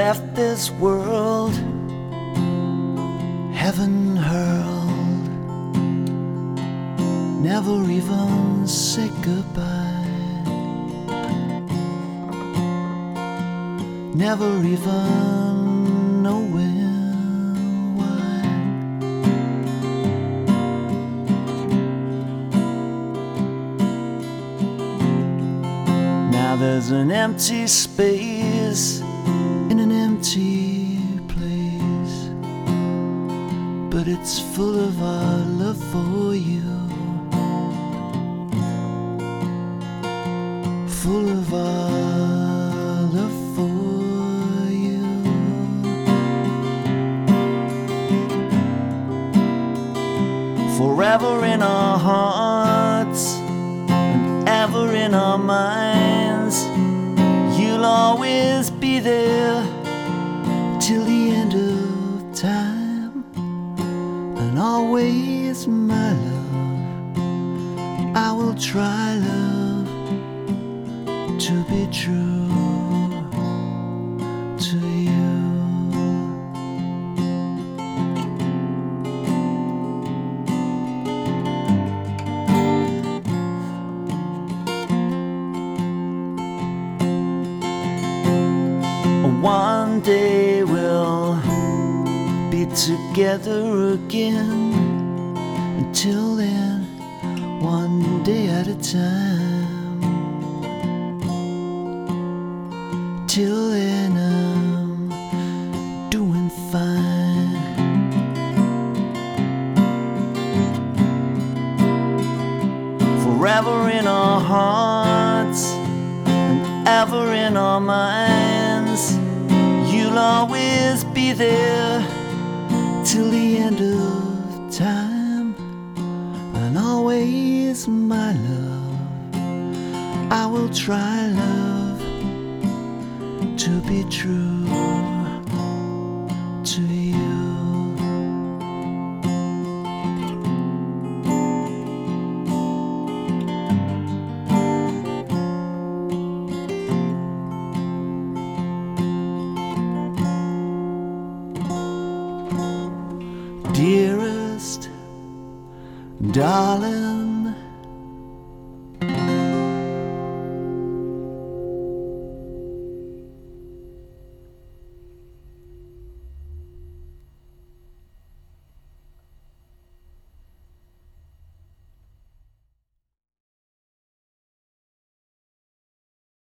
left this world, heaven hurled, never even say goodbye, never even knowing why. Now there's an empty space in an empty place, but it's full of our love for you, full of our love for you. Forever in our hearts and ever in our minds, you'll always be there till the end of time. And always, my love, I will try, love, to be true to you. One day we'll be together again. Until then, one day at a time. Till then I'm doing fine. Forever in our hearts and ever in our minds, you'll always be there till the end of time. And always, my love, I will try, love, to be true to you. Dearest, darling,